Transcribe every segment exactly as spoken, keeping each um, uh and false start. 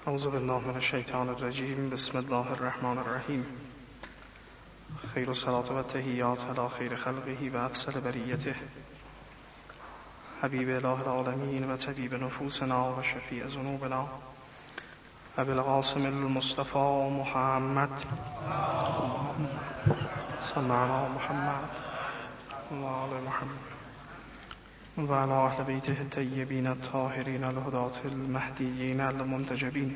اعوذ بالله من الشیطان الرجیم. بسم الله الرحمن الرحیم. خیر الصلاة و التحیات علی خیر خلقه و افضل بریته حبیب اله العالمین و طبیب نفوسنا و شفیع ذنوبنا ابی القاسم المصطفى محمد صلی علی محمد و آل محمد و علی اهل بیته الطیبین الطاهرین الهداة المهدیین المنتجبین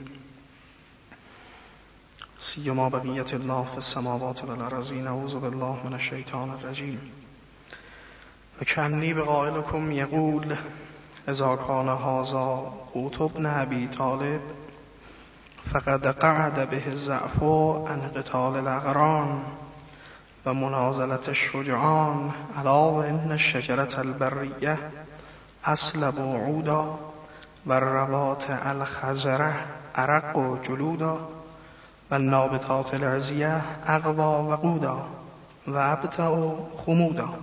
سیما بقیة الله فی السماوات والارضین. اعوذ بالله من الشیطان الرجیم. و کأنی بقائلکم یقول اذا کان هذا قوت ابن ابی طالب فقد قعد به الضعف عن قتال الاقران و منازلة الشجعان الا و ان الشجرة البریة اصلب عودا و الرباط الخضرة ارق جلودا و النابتات العزیة اقوا وقودا و ابتع خمودا.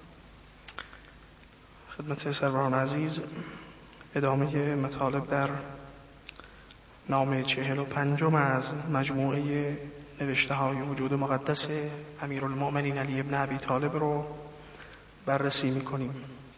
خدمت سروران عزیز، ادامه مطالب در نامه چهل و پنجم از مجموعه نوشته های وجود مقدس امیرالمؤمنین علی ابن ابی طالب رو بررسی میکنیم.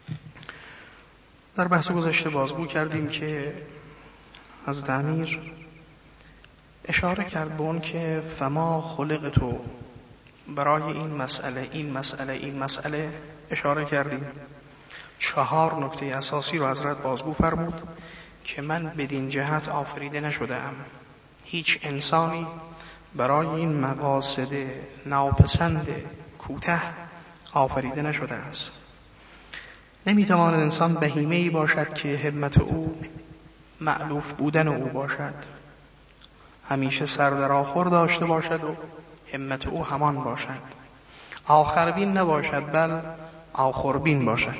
در بحث گذشته بازگو کردیم که از امیر اشاره کرد به اون که فما خلق تو، برای این مسئله این مسئله این مسئله اشاره کردیم. چهار نکته اساسی رو حضرت بازگو فرمود که من بدین جهت آفریده نشده‌ام. هیچ انسانی برای این مقاصد ناپسند کوته آفریده نشده است. نمیتواند انسان بهیمه‌ای باشد که همت او مألوف بودن او باشد، همیشه سر در آخر داشته باشد و همت او همان باشد، آخربین نباشد بل آخربین باشد.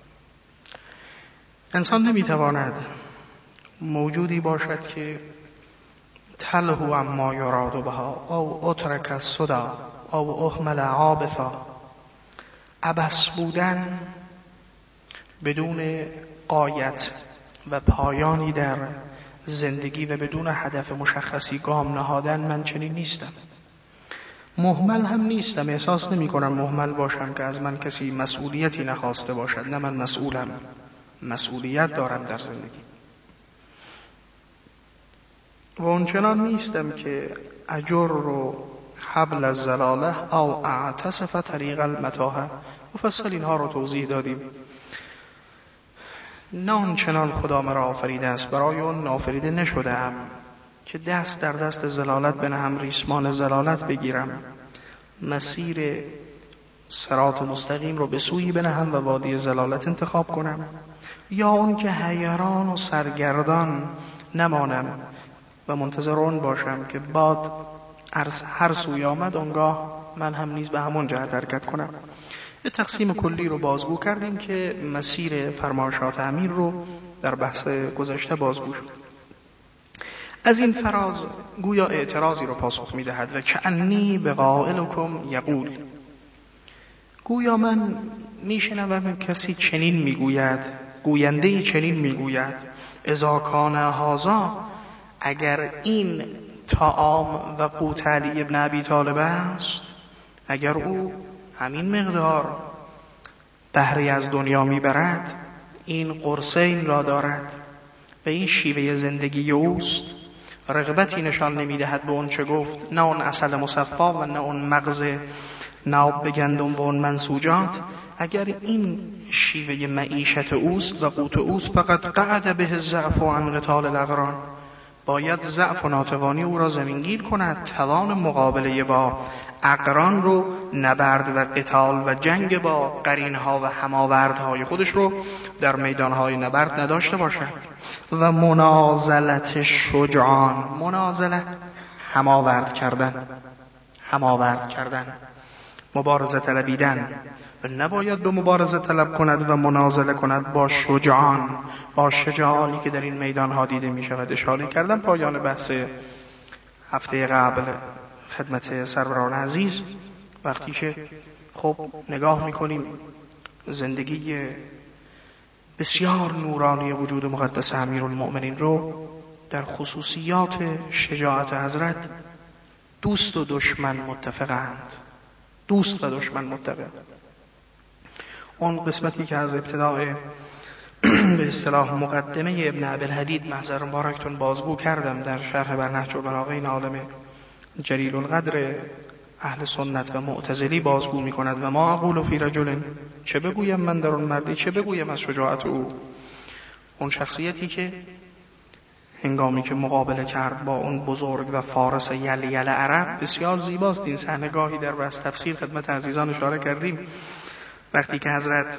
انسان نمیتواند موجودی باشد که تلهو اما یراد بها او اترک الصدا او اهمل عابثا، عبث بودن بدون غایت و پایانی در زندگی و بدون هدف مشخصی گام نهادن، من چنین نیستم. مهمل هم نیستم، احساس نمی کنم مهمل باشم که از من کسی مسئولیتی نخواسته باشد. نه، من مسئولم، مسئولیت دارم در زندگی. و اونچنان نیستم که اجر رو حبل الزلاله او اعتصف طریق المتاهه. مفصل اینها رو توضیح دادیم. نه اونچنان خدا مرا آفریده است، برای اون آفریده نشده ام که دست در دست زلالت بنهم، ریسمان زلالت بگیرم، مسیر صراط مستقیم رو به سوی بنهم و وادی زلالت انتخاب کنم، یا اون که حیران و سرگردان نمانم و منتظر اون باشم که باد هر سوی آمد اونگاه من هم نیز به همون جهت حرکت کنم. یه تقسیم کلی رو بازگو کردیم که مسیر فرمایشات امیر رو در بحث گذشته بازگو شد. از این فراز گویا اعتراضی رو پاسخ میدهد و کأنی بقائلکم یقول، گویا من میشنوم کسی چنین میگوید، گوینده چنین میگوید اذا کان هذا، اگر این طعام و قوت علی ابن ابی طالب است، اگر او همین مقدار بهره از دنیا میبرد، این قرصین را دارد و این شیوه زندگی اوست، رغبتی نشان نمیدهد به اون چه گفت، نه اون عسل مصفا و نه اون مغز ناب به گندم و اون منسوجات، اگر این شیوه معیشت اوست و قوت اوست، فقط قعد به الضعف عن قتال الاقران، باید ضعف و ناتوانی او را زمینگیر کند، توان مقابله با اقران رو، نبرد و قتال و جنگ با قرینها و هماوردهای خودش رو در میدانهای نبرد نداشته باشد. و منازلت شجعان، منازله هماورد کردن، هماورد کردن، مبارزه طلبیدن، و نباید به مبارزه طلب کند و منازله کند با شجعان، با شجاعانی که در این میدانها دیده می شود. اشاره کردم پایان بحث هفته قبل خدمت سروران عزیز، وقتی که خب نگاه میکنیم زندگی بسیار نورانی وجود مقدس امیرالمؤمنین رو، در خصوصیات شجاعت حضرت دوست و دشمن متفقند. دوست و دشمن متفق. اون قسمتی که از ابتداء به اصطلاح مقدمه ابن ابی‌الحدید محضر مبارکتون بازگو کردم در شرح بر نهج البلاغه، این عالم جلیل القدر اهل سنت و معتزلی بازگو می کند و ما اقول فی رجل، چه بگویم من در اون مردی، چه بگویم از شجاعت او. اون شخصیتی که هنگامی که مقابله کرد با اون بزرگ و فارس یلیل عرب، بسیار زیباست این صحنه. گاهی در بحث تفسیر خدمت عزیزان اشاره کردیم، وقتی که حضرت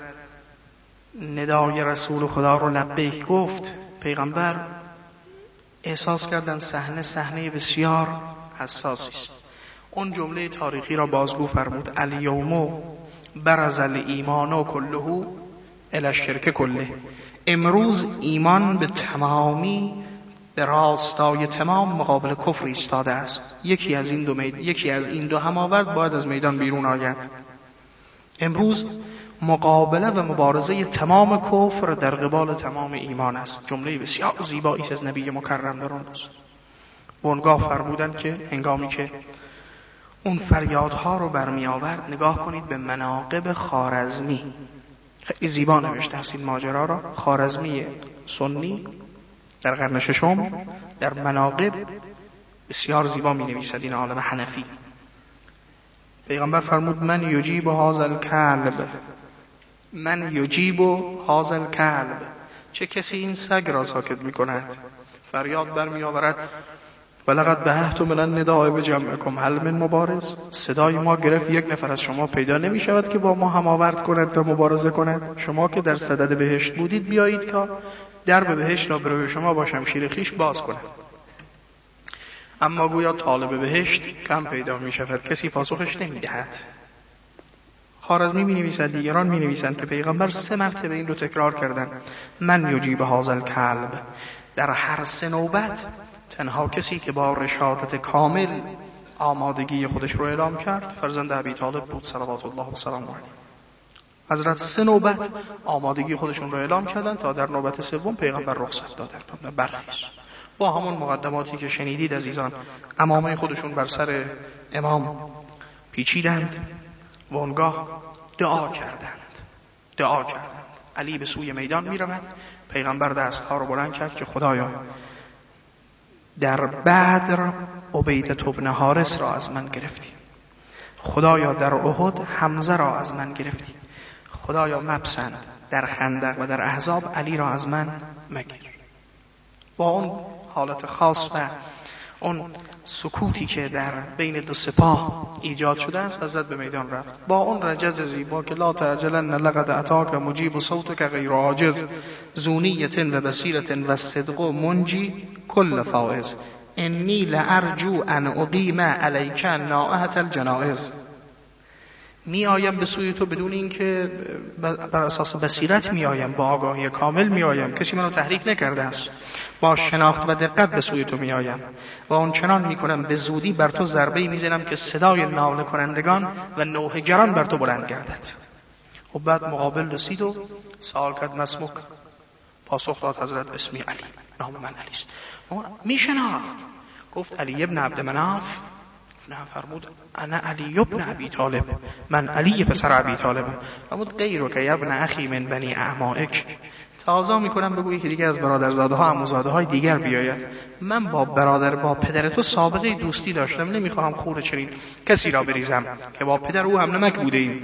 ندای رسول خدا رو لبیک گفت، پیغمبر احساس کردن صحنه صحنه بسیار حساسی است. اون جمله تاریخی را بازگو فرمود: الیوم برز الایمان کله الی الشرک کله. امروز ایمان به تمامی، به راستای تمام مقابل کفر ایستاده است. یکی از این دو مید... یکی از این دو هماورد باید از میدان بیرون آید. امروز مقابله و مبارزه تمام کفر در قبال تمام ایمان است. جمله بسیار زیبایی از نبی مکرم در اون روز. اونگاه فرمودند که هنگامی که اون فریادها رو برمی آورد، نگاه کنید به مناقب خوارزمی. خیلی زیبا نوشته است این ماجرا را. خوارزمی سنی در قرن ششم در مناقب بسیار زیبا می نویسد این عالم حنفی. پیغمبر فرمود: من یجیب هذا الکلب، من یجیب هذا الکلب. چه کسی این سگ را ساکت می کند؟ فریاد برمی آورد: ولقد بهت من النداء بجمعکم هل من مبارز. صدای ما گرفت، یک نفر از شما پیدا نمی شود که با ما هماورد کند و مبارزه کند؟ شما که در صدد بهشت بودید، بیایید که درب بهشت را برای شما با شمشیر خویش باز کند. اما گویا طالب بهشت کم پیدا می شود، کسی پاسخش نمی دهد. خوارزمی می نویسند، دیگران می نویسند که پیغمبر سه مرتبه این رو تکرار کردند: من یجیب هذا الکلب. در هر سه نوبت تنها کسی که با رشادت کامل آمادگی خودش رو اعلام کرد فرزند ابی طالب بود صلوات الله و سلام علیه. حضرت سه نوبت آمادگی خودشون رو اعلام کردن تا در نوبت سوم پیغمبر رخصت دادند و برخیز. با همون مقدماتی که شنیدید عزیزان، عمامه خودشون بر سر امام پیچیدند و اونگاه دعا کردند. دعا کردند. علی به سوی میدان می رود. پیغمبر دستها رو بلند کرد که خدایا در بدر عبیدة ابن حارث را از من گرفتی، خدایا در احد حمزه را از من گرفتی، خدایا مپسند در خندق و در احزاب علی را از من مگیر. با اون حالت خاص و اون سکوتی که در بین دو سپاه ایجاد شده است، حضرت به میدان رفت با اون رجز زیبا که لا تعجلن لقد اتاک مجیب صوتک غیر عاجز زونیت و بصیرت و صدق منجی کل فائز انی لارجو ان اقیم علیک نائحة الجنائز. می آیم به سوی تو بدون اینکه بر اساس بصیرت می آیم، با آگاهی کامل می آیم، کسی منو تحریک نکرده است، با شناخت و دقت به سوی تو می آیم و اون چنان می کنم به زودی بر تو ضربه‌ای می زنم که صدای ناله کنندگان و نوحه گران بر تو بلند گردد. و بعد مقابل رسید و سوال کرد مسموک. پاسخ داد حضرت اسمی علی، نام من علی است. می شناخت. گفت علی ابن عبد مناف. نه، فرمود انا علی ابن ابی طالب، من علی پسر ابی طالبم. فرمود غیرک یا ابن اخی من بنی اعمائک. تقاضا میکنم بگویی که دیگه از برادرزاده ها عموزاده های دیگر بیاید. من با برادر با پدر تو سابقه دوستی داشتم، نمیخواهم خون چنین کسی را بریزم که با پدر او هم نمک بوده ایم.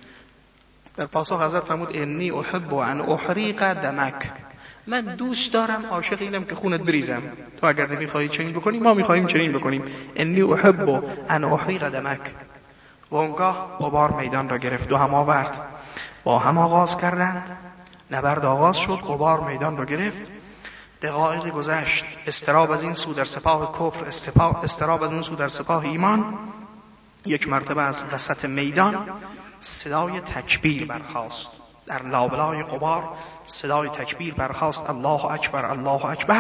در پاسخ حضرت فرمود انی احب ان احریق دمک. من دوست دارم، عاشق اینم که خونت بریزم. تو اگر نمیخوای چنین بکنی، ما میخوایم چنین بکنیم. انی احب ان احریق دمک. و اونگاه غبار میدان را گرفت و هم آورد. با هم آغاز کردند. نبرد آغاز شد، غبار میدان را گرفت. دقایق گذشت، استراب از این سو در سپاه کفر، استراب از این سو در سپاه ایمان. یک مرتبه از وسط میدان صدای تکبیر برخاست. در لابلای غبار صدای تکبیر برخاست: الله اکبر، الله اکبر.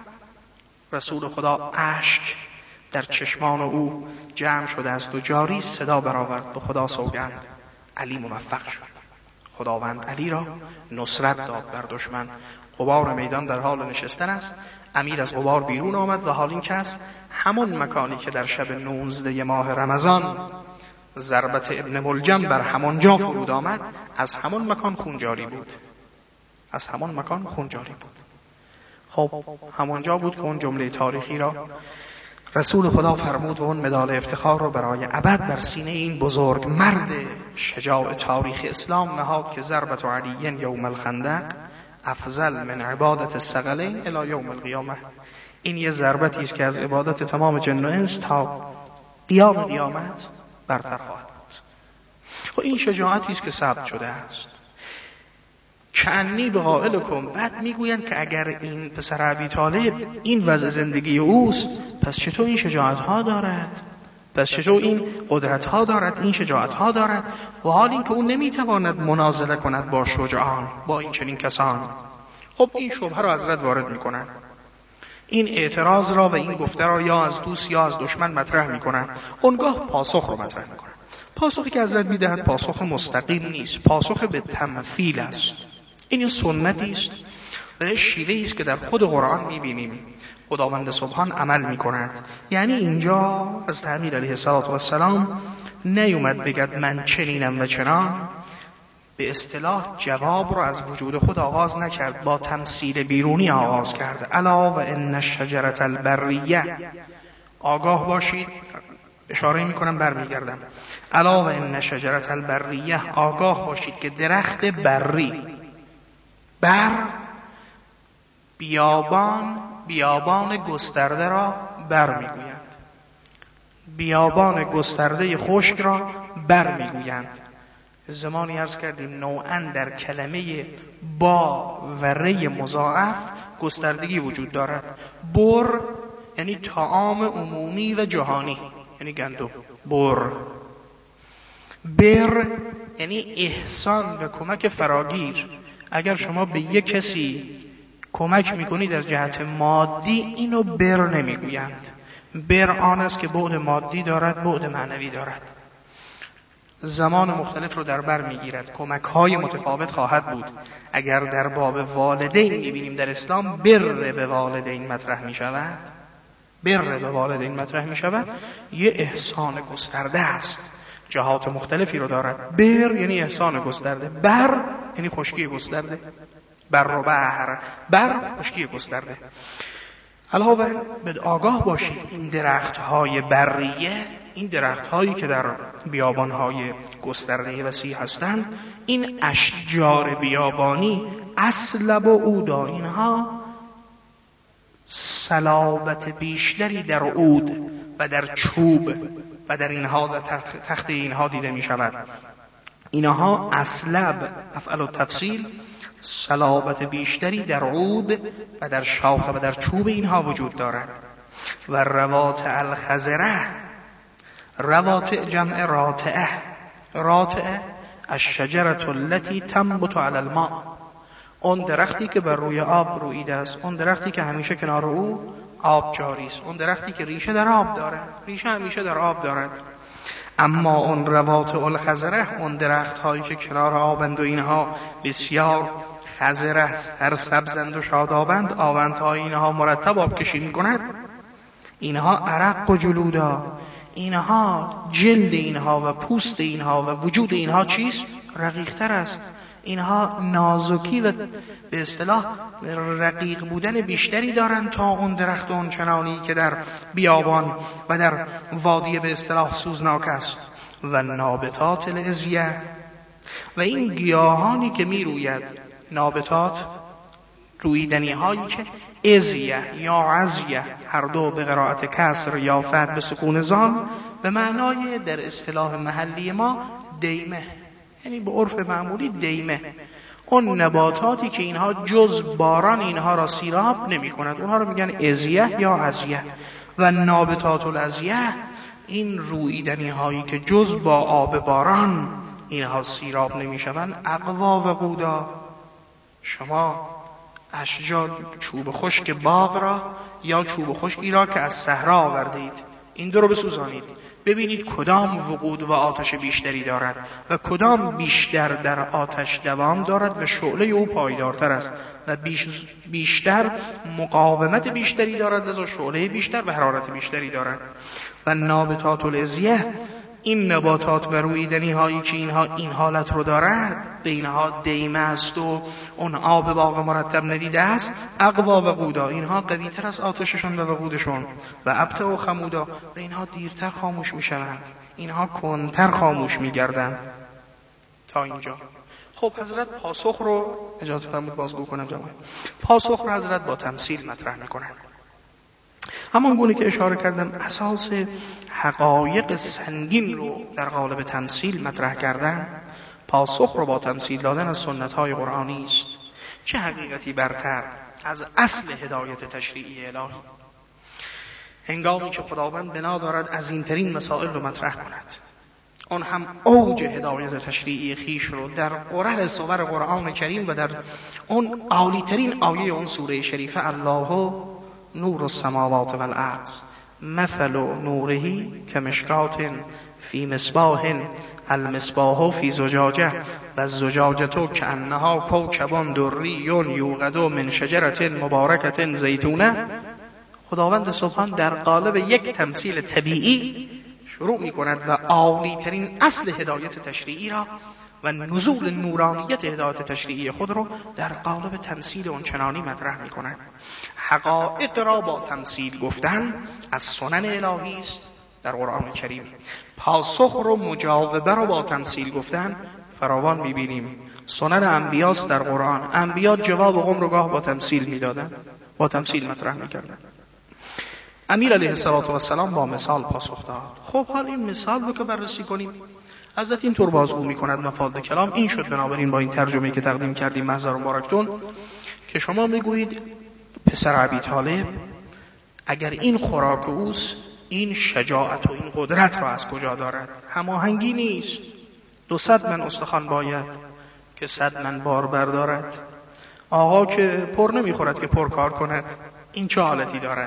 رسول خدا اشک در چشمان او جمع شده است و جاری صدا برآورد: به خدا سوگند علی موفق شد. خداوند علی را نصرت داد بر دشمن. غبار میدان در حال نشستن است. امیر از غبار بیرون آمد و حال این کس همون مکانی که در شب نوزده ماه رمضان ضربت ابن ملجم بر همانجا فرود آمد، از همون مکان خون جاری بود. از همون مکان خون جاری بود. خب همانجا بود که اون جمله تاریخی را رسول خدا فرمود و اون مدال افتخار رو برای ابد بر سینه این بزرگ مرد شجاع تاریخ اسلام نهاد که ضربت علی یوم الخندق افضل من عبادت الثقلین الی یوم القیامه. این یه ضربتی است که از عبادت تمام جن و انس تا قیام قیامت برتر خواهد بود. و این شجاعتی است که ثبت شده است. کعنی به قائلکم، بعد میگویند که اگر این پسر ابی طالب این وضع زندگی اوست، پس چطور این شجاعت ها دارد؟ پس چطور این قدرت ها دارد؟ این شجاعت ها دارد؟ و حال این که اون نمیتواند منازله کند با شجاعان، با این چنین کسان. خب این شبهه را حضرت وارد میکنند. این اعتراض را و این گفته را یا از دوست یا از دشمن مطرح میکنند. اونگاه پاسخ رو مطرح میکنند. پاسخی که حضرت میدهد پاسخ مستقیم نیست، پاسخ به تمثیل است. این یه سنتی است و شیوه‌ای است که در خود قرآن می‌بینیم خداوند سبحان عمل می‌کند. یعنی اینجا از امیر علیه السلام نیومد بگد من چنینم و چنان، به اصطلاح جواب را از وجود خود آغاز نکرد، با تمثیل بیرونی آغاز کرد. الا و ان الشجرة البریه، آگاه باشید، اشاره می‌کنم برمیگردم. الا و ان شجرة البریه، آگاه باشید که درخت بری، بر بیابان، بیابان گسترده را بر میگویند. بیابان گسترده خشک را بر میگویند. زمانی عرض کردیم نوعاً در کلمه با و ری مضاعف گستردگی وجود دارد. بر یعنی طعام عمومی و جهانی، یعنی گندم. بر. بر یعنی احسان و کمک فراگیر. اگر شما به یک کسی کمک میکنید از جهت مادی، اینو بر نمیگویند. بر آن است که بعد مادی دارد، بعد معنوی دارد. زمان مختلف رو در بر میگیرد، کمک های متفاوت خواهد بود. اگر در باب والدین میبینیم در اسلام بر به والدین مطرح میشود، بر به والدین مطرح میشود، یه احسان گسترده است، جهات مختلفی رو دارد. بر یعنی احسان گسترده، بر یعنی خشکی گسترده. بر و بحر، بر خشکی گسترده. علاوه بر آگاه باشید این درخت های بریه، این درخت هایی که در بیابان های گسترده وسیع هستند، این اشجار بیابانی اسلب و عودا، اینها صلابت بیشتری در عود و در چوب و در اینها و تخت اینها دیده می شود. اینها اسلب، افعل و تفصیل، صلابت بیشتری در عود و در شاخه و در چوب اینها وجود دارد. و روات الخضره، روات جمع راتعه، راتعه الشجرة التي تنبت على الماء، اون درختی که بر روی آب رویده است، اون درختی که همیشه کنار او آب جاری است، اون درختی که ریشه در آب دارد، ریشه همیشه در آب دارد. اما اون روات الخضره، اون درخت هایی که کنار آبند و اینها بسیار خضره، هر سبزند و شادابند، آوند های اینها مرتب آب کشی می کند، اینها عرق و جلودا، اینها جلد اینها و پوست اینها و وجود اینها چیست؟ رقیق‌تر است. اینها نازکی و به اصطلاح رقیق بودن بیشتری دارند تا اون درخت اون چنانی که در بیابان و در وادی به اصطلاح سوزناک است. و نابتات الازیه، و این گیاهانی که می روید، نابتات رویدنی هایی که ازیه یا عزیه، هر دو به قرائت کسر یا فتح به سکون زان، به معنای در اصطلاح محلی ما دیمه، یعنی به عرف معمولی دیمه. اون نباتاتی که اینها جز باران اینها را سیراب نمی کند، اونها را میگن ازیه یا عزیه. و نابتات الازیه، این رویدنی هایی که جز با آب باران اینها سیراب نمی شوند، اقوا و قودا. شما اشجار چوب خشک باغ را یا چوب خشکی را که از صحرا آوردید این دو رو بسوزانید، ببینید کدام وقود و آتش بیشتری دارد و کدام بیشتر در آتش دوام دارد و شعله او پایدارتر است و بیش بیشتر مقاومت بیشتری دارد و شعله بیشتر و حرارت بیشتری دارد. و نابتات الازیه، این نباتات و رویدنی هایی که اینها این حالت رو دارد، بینها دیمه است و اون آب باغ مرتب ندیده است، اقوا و قودا، اینها قوی تر از آتششون و وقودشون، و ابتع و خمودا، و اینها دیرتر خاموش می شوند، اینها کنتر خاموش می گردند. تا اینجا خب حضرت پاسخ رو اجازه فرمود بازگو کنم جماعت. پاسخ رو حضرت با تمثیل مطرح می کنند. همان گونه که اشاره کردم اساس حقایق سنگین رو در قالب تمثیل مطرح کردن، پاسخ رو با تمثیل دادن از سنت‌های قرآنی است. چه حقیقتی برتر از اصل هدایت تشریعی الهی؟ هنگامی که خداوند بنا دارد از این ترین مسائل رو مطرح کند، اون هم اوج هدایت تشریعی خیش رو در قرآن صور قرآن کریم و در اون عالی ترین آیه اون سوره شریفه، الله نور السماوات والارض مثل نوره کمشکات فی مصباح المصباح فی زجاجه و الزجاجه کأنها کوکب دری یوقد من شجرة مبارکة زیتونه. خداوند سبحان در قالب یک تمثیل طبیعی شروع می کند و عالی ترین اصل هدایت تشریعی را و نزول نورانیت هدایت تشریعی خود را در قالب تمثیل اونچنانی مطرح می کند. حقایق را با تمثیل گفتن از سنن الهی است در قرآن کریم. پاسخ رو مجاوبه را با تمثیل گفتن فراوان می بینیم. سنن انبیاست در قرآن. انبیا جواب قوم رو گاه با تمثیل می دادن، با تمثیل مطرح می کردن. امیر علیه السلام با مثال پاسخ داد. خب حال این مثال رو که بررسی کنیم، حضرت این طور بازگو می کند مفاد کلام این شد. بنابراین با این ترجمه که تقدیم کردیم محضر مبارکتون که شما میگویید پسر ابی طالب اگر این خوراک اوست، این شجاعت و این قدرت را از کجا دارد؟ هماهنگی نیست. دو صد من استخوان باید که صد من بار بردارد. آقا که پر نمیخورد که پر کار کند. این چه حالتی دارد؟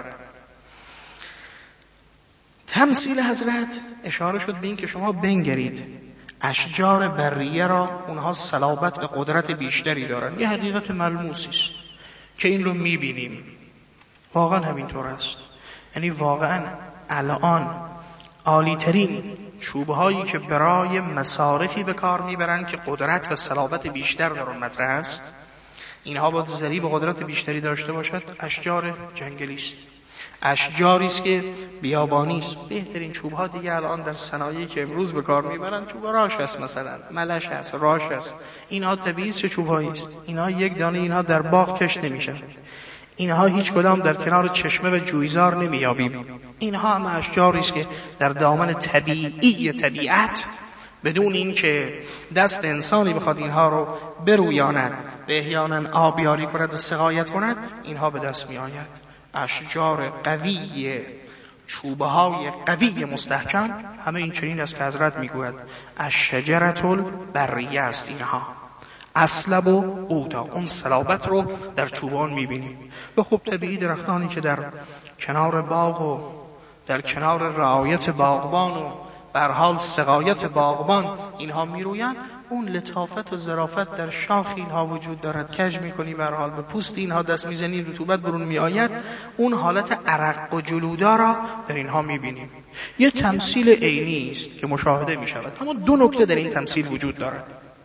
تمثیل حضرت اشاره شد به این که شما بنگرید اشجار بریه را اونها صلابت و قدرت بیشتری دارن. یه حقیقت ملموسی است که این رو میبینیم. واقعا همینطور است. یعنی واقعا الان عالی ترین چوب هایی که برای مصارفی به کار میبرن که قدرت و صلابت بیشتر در اون مطرح است، اینها باید ضریب و قدرت بیشتری داشته باشد. اشجار جنگلی است، اشجاری است که بیابانی است. بهترین چوب ها دیگه الان در صنایعی که امروز به کار میبرن چوب راش است، مثلا ملش است، راش است. اینها طبیعی چه چوب هایی است؟ اینها یک دانه اینها در باغ کشت نمیشن. اینها هیچ کدام در کنار چشمه و جویزار نمیابیم. اینها هم اشجاری است که در دامن طبیعی طبیعت بدون این که دست انسانی بخواد اینها رو برویاند و احیانا آبیاری کند و سقایت کند، اینها به دست می آید. اشجار قوی، چوبهای قوی مستحکم، همه این چنین است که حضرت میگوید الشجرة البریه است. اینها اصلب و قودا، اون صلابت رو در چوبان میبینیم. و خب طبیعی درختانی که در کنار باغ و در کنار رعایت باغبان و به هر حال سقایت باغبان اینها میرویند، اون لطافت و ظرافت در شاخ اینها وجود دارد. کج میکنی به هر حال به پوست اینها دست میزنی، رطوبت برون میآید، اون حالت عرق و جلودا را در اینها میبینیم. یه تمثیل عینی است که مشاهده میشود. اما دو نکته در این تمثیل وجود دارد.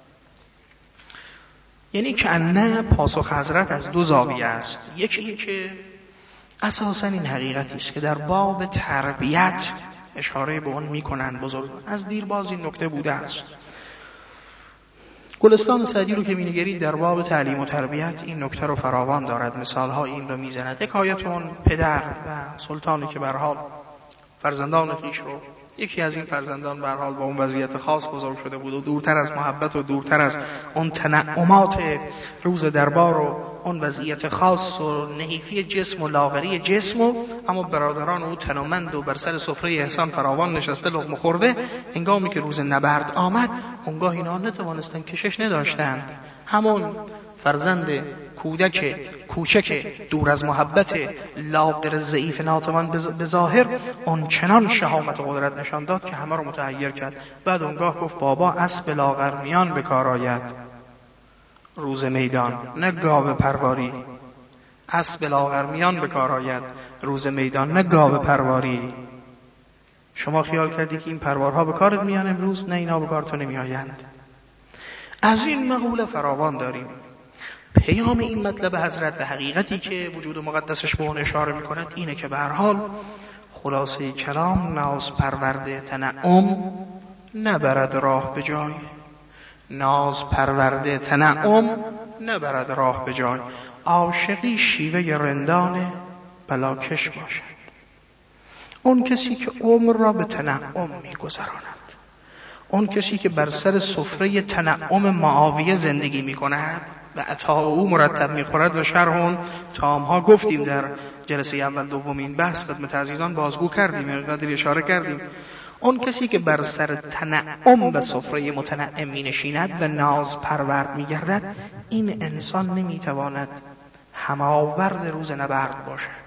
یعنی که نه پاسخ حضرت از دو زاویه است. یکی این که اساساً این حقیقتی است که در باب تربیت اشاره به اون میکنن بزرگ. از دیرباز این نکته بوده است. گلستان سعدی رو که مینگرید در باب تعلیم و تربیت این نکته رو فراوان دارد. مثالها این رو میزند. حکایت اون پدر و سلطانی که به هر حال فرزندان خویش رو، یکی از این فرزندان به هر حال با اون وضعیت خاص بزرگ شده بود و دورتر از محبت و دورتر از اون تنعمات روز دربار و اون وضعیت خاص و نحیفی جسم و لاغری جسم و اما برادران او تنومند و بر سر سفره احسان فراوان نشسته لقمه خورده. هنگامی که روز نبرد آمد، اونگاه اینا نتوانستن، کشش نداشتند. همون فرزند کودک کوچک دور از محبت لاغر ضعیف ناتوان به ظاهر اون چنان شهامت و قدرت نشان داد که همه رو متحیر کرد. بعد اونگاه گفت بابا اسب لاغر میان به کار آید روز میدان، نه گاو پرواری. اسب لاغر میان به کار آید روز میدان، نه گاو پرواری. شما خیال کردی که این پروارها به کارت میان امروز؟ نه، اینا به کار تو نمیآیند. از این مقوله فراوان داریم. پیام این مطلب حضرت و حقیقتی که وجود مقدسش به اون اشاره میکند اینه که به هر حال خلاصه کلام ناز پرورده تنعم نبرد راه به جای. ناز پرورده تنعم نبرد راه به جای. عاشقی شیوه رندان بلاکش باشد. اون کسی که عمر را به تنعم میگذراند، اون کسی که بر سر سفره تنعم معاویه زندگی میکند و عطا او مرتب میخورد و شرح اون تامها گفتیم در جلسه اول دومین بحث خدمت عزیزان بازگو کردیم، قدری اشاره کردیم. اون کسی که بر سر تنعم و سفره متنعم می نشیند و ناز پرورد می گردد، این انسان نمی تواند هماورد روز نبرد باشد.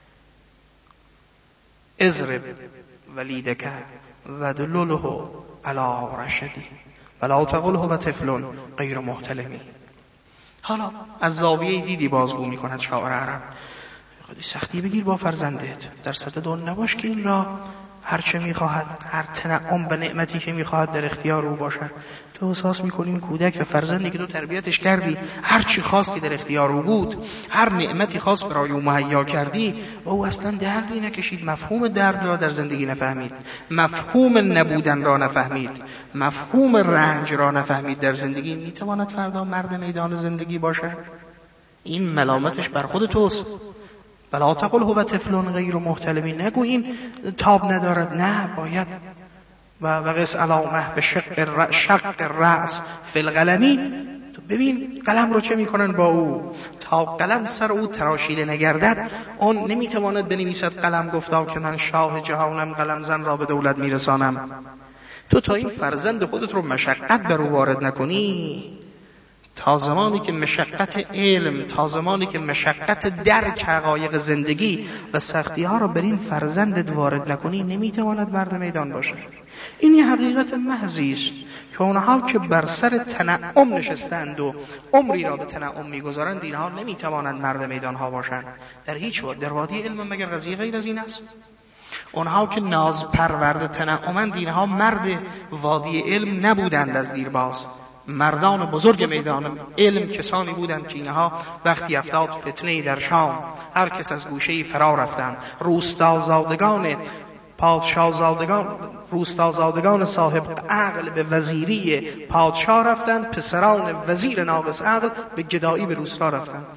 اضرب ولیدک ودلله علی رشدی ولا تقله و طفل غیر محتلمی. حالا از زاویه دیدی بازگو می کند شاعر عرب. خودی سختی بگیر با فرزندت، در صدد اون نباش که این را هرچه میخواهد، هر تنعم و نعمتی که میخواهد در اختیار او باشد. تو احساس میکنی این کودک و فرزندی که تو تربیتش کردی، هر چی خواستی در اختیار او بود، هر نعمتی خواست برای او مهیا کردی و او اصلا دردی نکشید، مفهوم درد را در زندگی نفهمید، مفهوم نبودن را نفهمید، مفهوم رنج را نفهمید در زندگی. میتواند فردا مرد میدان زندگی باشد؟ این ملامتش بر خود توست. ولا تقل هو طفل غیر محتلمی. نگو این تاب ندارد، نه، باید و وقس علامه به شق شق الرأس فی القلمی. تو ببین قلم رو چه میکنن با او. تا قلم سر او تراشیده نگردد اون نمیتواند بنویسد قلم گفتا که من شاه جهانم، قلم زن را به دولت میرسانم. تو تا این فرزند خودت رو مشقت بر او وارد نکنی، تا زمانی که مشقت علم، تا زمانی که مشقت درک حقایق زندگی و سختی ها را بر این فرزندت وارد نکنی، نمیتواند مرد میدان باشد. این یه حقیقت محضی است که اونها که بر سر تنعم نشستند و عمری را به تنعم میگذارند، اینها نمیتوانند مرد میدان ها باشند در هیچ وقت. در وادی علم مگر قضیه غیر از این است؟ اونها که ناز پرورد تنعمند، اینها مرد وادی علم نبودند از دیرباز. مردان بزرگ میدان علم کسانی بودند که اینها وقتی افتاد فتنه در شام، هر کس از گوشه‌ای فرا رفتند. روستازادگان پادشاهزادگان روستازادگان صاحب عقل به وزیری پادشاه رفتند، پسران وزیر ناقص عقل به گدایی به روستا رفتند.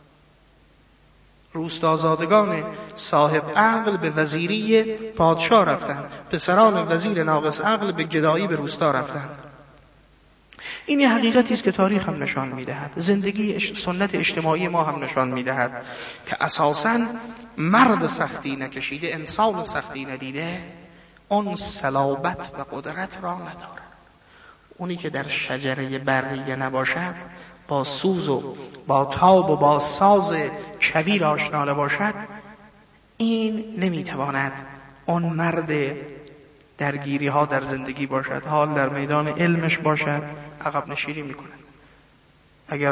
روستازادگان صاحب عقل به وزیری پادشاه رفتند، پسران وزیر ناقص عقل به گدایی به روستا رفتند. این یه حقیقتی است که تاریخ هم نشان میدهد، زندگی سنت اجتماعی ما هم نشان میدهد که اساساً مرد سختی نکشیده، انسان سختی ندیده، اون صلابت و قدرت را ندارد. اونی که در شجره بریه نباشد، با سوز و با تاب و با ساز کویر آشنا نباشد، این نمیتواند اون مرد درگیری ها در زندگی باشد. حال در میدان علمش باشد، عقب نشینی میکنه. اگر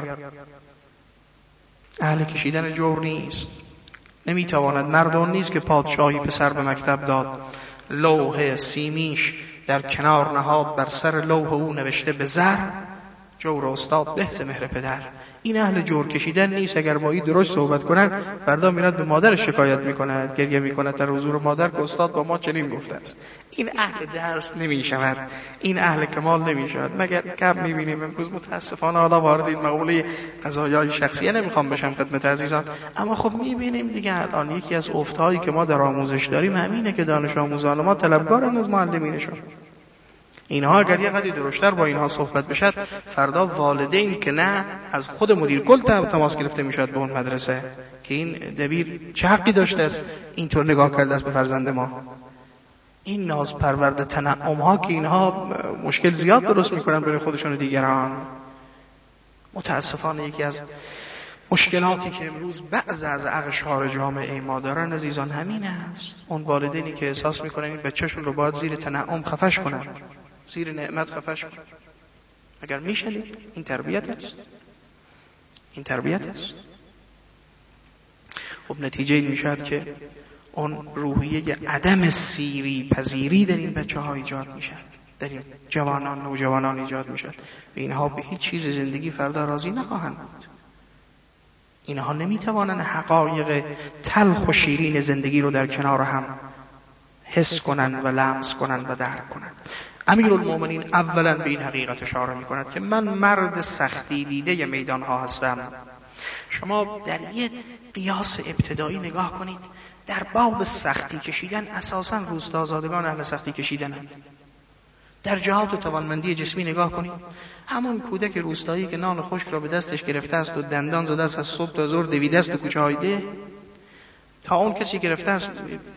اهل کشیدن جور نیست، نمیتواند. مردان نیست که پادشاهی پسر به مکتب داد، لوح سیمیش در کنار نهاد، بر سر لوح او نوشته به زر، جور استاد به ز مهر پدر. این اهل جور کشیدن نیست. اگر با این درست صحبت کنن، فردا میرد به مادرش شکایت میکند، گریه میکند در حضور مادر که استاد با ما چنین گفته است. این اهل درس نمیشود، این اهل کمال نمیشود. مگر کم میبینیم امروز متاسفانه. حالا وارد این مقوله قضایای شخصیه نمیخوام بشم خدمت عزیزان، اما خب میبینیم دیگه الان یکی از افتهایی که ما در آموزش داریم همینه که دانش آموزان ما طلبکارن از معلمینشون. اینها اگر یه قدری درشتر با اینها صحبت بشد، فردا والدین که نه، از خود مدیر کل تماس گرفته میشد به اون مدرسه که این دبیر چه حقی داشته است اینطور نگاه کرده است به فرزند ما. این ناز پرورده تنعم ها که اینها مشکل زیاد درست میکنن برای خودشون و دیگران. متاسفانه یکی از مشکلاتی که امروز بعض از اقشار جامعه ما دارن عزیزان همین است. اون والدینی که احساس میکنن این بچهشون رو باید زیر تنعم خفش کنن، زیر نعمت خفش کنن. اگر میشنید این تربیت است، این تربیت است. خب نتیجه میشد که اون روحیه عدم سیری پذیری در این بچه ها ایجاد میشد، در این جوانان نوجوانان ایجاد میشد. و اینها به هیچ چیز زندگی فردا راضی نخواهند بود. اینها نمیتوانند حقایق تلخ و شیرین زندگی رو در کنار هم حس کنند و لمس کنند و درک کنند. امیرالمومنین اولا به این حقیقت اشاره میکند که من مرد سختی دیده میدان ها هستم. شما در یک قیاس ابتدایی نگاه کنید، در باب سختی کشیدن اساساً روستازادگان اهل سختی کشیدنند. در جهات و توانمندی جسمی نگاه کنید، همون کودک روستایی که نان خشک را به دستش گرفته است و دندان زده است از صبح تا ظهر دویده است و کوچه های ده، تا اون کسی گرفته است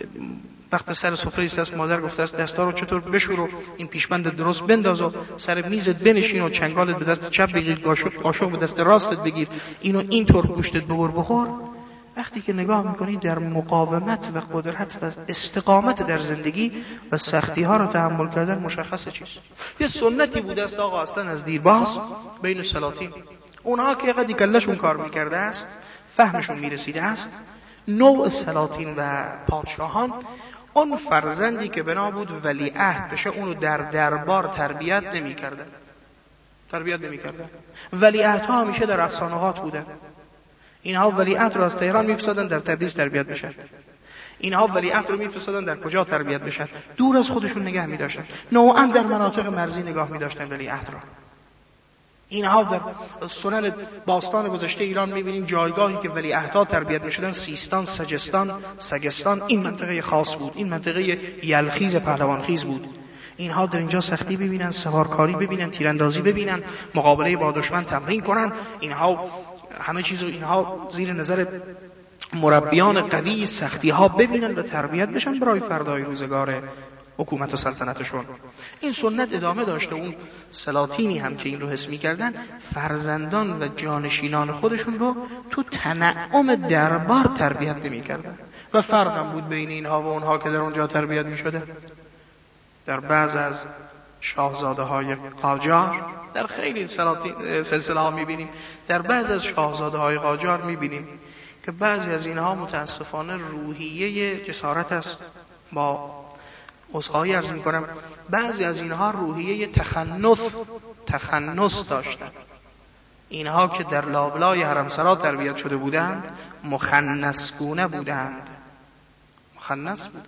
وقت سر سفره ایست است مادر گفته است دستا رو چطور بشور و این پیشبند درست بنداز و سر میزت بنشین و چنگالت به دست چپ بگیر، قاشق به دست راستت بگیر، اینو اینطور گوشتت ببر بخور. وقتی که نگاه میکنید در مقاومت و قدرت و استقامت در زندگی و سختی ها رو تحمل کردن مشخصه چیست. یه سنتی بوده است آقا هستن از دیرباز بین سلاطین، اونها که قدی کلشون کار میکرده است، فهمشون میرسیده است، نوع سلاطین و پادشاهان اون فرزندی که بنا بود ولیعهد بشه اونو در دربار تربیت نمیکردن، تربیت نمیکردن. ولیعهدها همیشه در افسانه‌هات بودن. اینها ولیعهد رو از تهران میفرستادن در تبریز تربیت بشن. اینها ولیعهد رو میفرستادن در کجا تربیت بشن؟ دور از خودشون نگه می‌داشتن. نوعاً در مناطق مرزی نگاه می‌داشتن ولیعهد را. اینها در سنن باستان گذشته ایران می‌بینیم جایگاهی که ولیعهدها تربیت می‌شدن، سیستان، سجستان، سگستان، این منطقه خاص بود. این منطقه یلخیز پهلوانخیز بود. اینها در اینجا سختی ببینن، سوارکاری ببینن، تیراندازی ببینن، مقابله با دشمن تمرین کنن. اینها همه چیز رو اینها زیر نظر مربیان قوی سختی ها ببینن و تربیت بشن برای فردای روزگار حکومت و سلطنتشون. این سنت ادامه داشته. اون سلاطینی هم که این رو حس می‌کردن فرزندان و جانشینان خودشون رو تو تنعم دربار تربیت نمی‌کردن و فرق هم بود بین اینها و اونها که در اونجا تربیت می‌شده. در بعض از شاهزاده های قاجار، در خیلی سلسله ها میبینیم، در بعض از شاهزاده های قاجار میبینیم که بعضی از اینها متاسفانه روحیه جسارت است. با عذرخواهی عرض میکنم، بعضی از اینها روحیه تخنث تخنث داشتند. اینها که در لابلای حرمسرا تربیت شده بودند مخنثگونه بودند، مخنث بودند.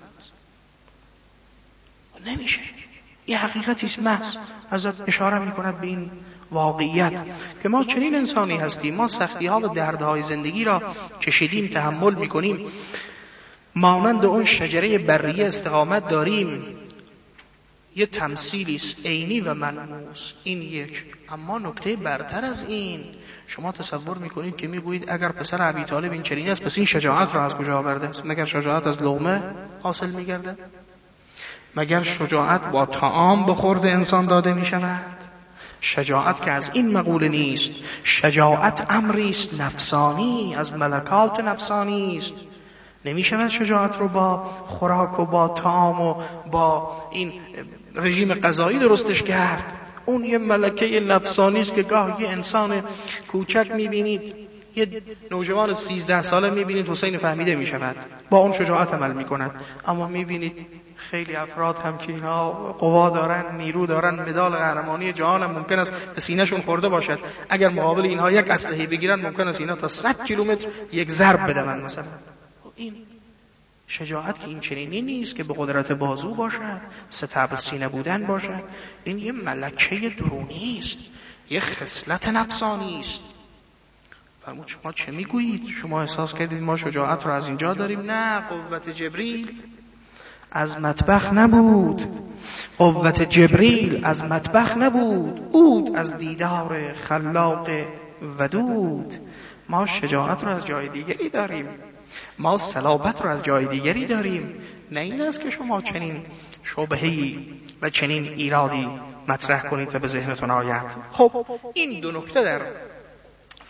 نمیشه. یه حقیقتی است محض. ازت اشاره میکند به این واقعیت که ما چنین انسانی هستیم. ما سختی ها و دردهای زندگی را کشیدیم، تحمل میکنیم، مانند اون شجره بریه استقامت داریم. یه تمثیلی است عینی و ملموس، این یک. اما نکته برتر از این، شما تصور میکنید که میگویید اگر پسر ابی طالب این چنین است پس این شجاعت را از کجا آورده است؟ مگر شجاعت از لقمه حاصل میگرده؟ مگر شجاعت با طعام بخورده انسان داده می شود؟ شجاعت که از این مقوله نیست. شجاعت امری است نفسانی، از ملکات نفسانی است. نمی شود شجاعت رو با خوراک و با طعام و با این رژیم غذایی درستش کرد. اون یه ملکه نفسانی است که گاه یه انسان کوچک می بینید، یه نوجوان سیزده ساله می بینید حسین فهمیده می شود، با اون شجاعت عمل می کند. اما می بینید خیلی افراد هم که اینا قوا دارن، نیرو دارن، مدال قهرمانی جهان هم ممکن است به سینه‌شون خورده باشد، اگر مقابل اینها یک اسلحه بگیرن ممکن است اینا تا صد کیلومتر یک ضرب بدن مثلا. این شجاعت که این چنینی نیست که به قدرت بازو باشد، ستبر سینه بودن باشد. این یه ملکه درونی است، یه خصلت نفسانی است. فرمود شما چه میگویید؟ شما احساس کردید ما شجاعت رو از اینجا داریم؟ نه، قوت جبریل از مطبخ نبود. قوت جبریل از مطبخ نبود، بود از دیدار خلاق ودود. ما شجاعت رو از جای دیگری داریم، ما صلابت رو از جای دیگری داریم. نه این است که شما چنین شبهه‌ای و چنین ایرادی مطرح کنید و به ذهنتون آید. خب این دو نکته در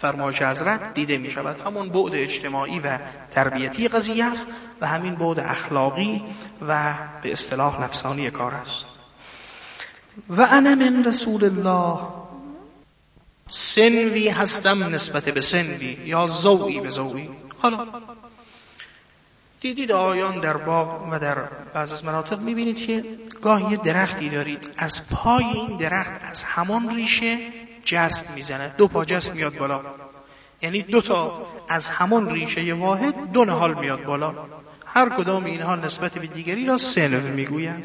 فرمایش حضرت دیده می شود. همون بعد اجتماعی و تربیتی قضیه است و همین بعد اخلاقی و به اصطلاح نفسانی کار است. و انا من رسول الله، سنوی هستم نسبت به سنوی یا ذوقی به ذوقی. حالا دیدید آیان در باغ و در بعض از مناطق میبینید که گاهی یه درختی دارید، از پای این درخت از همان ریشه جست میزنه، دو پا جست میاد بالا، یعنی دو تا از همان ریشه واحد دو نهال میاد بالا. هر کدام اینها نسبت به دیگری را سنو میگویند.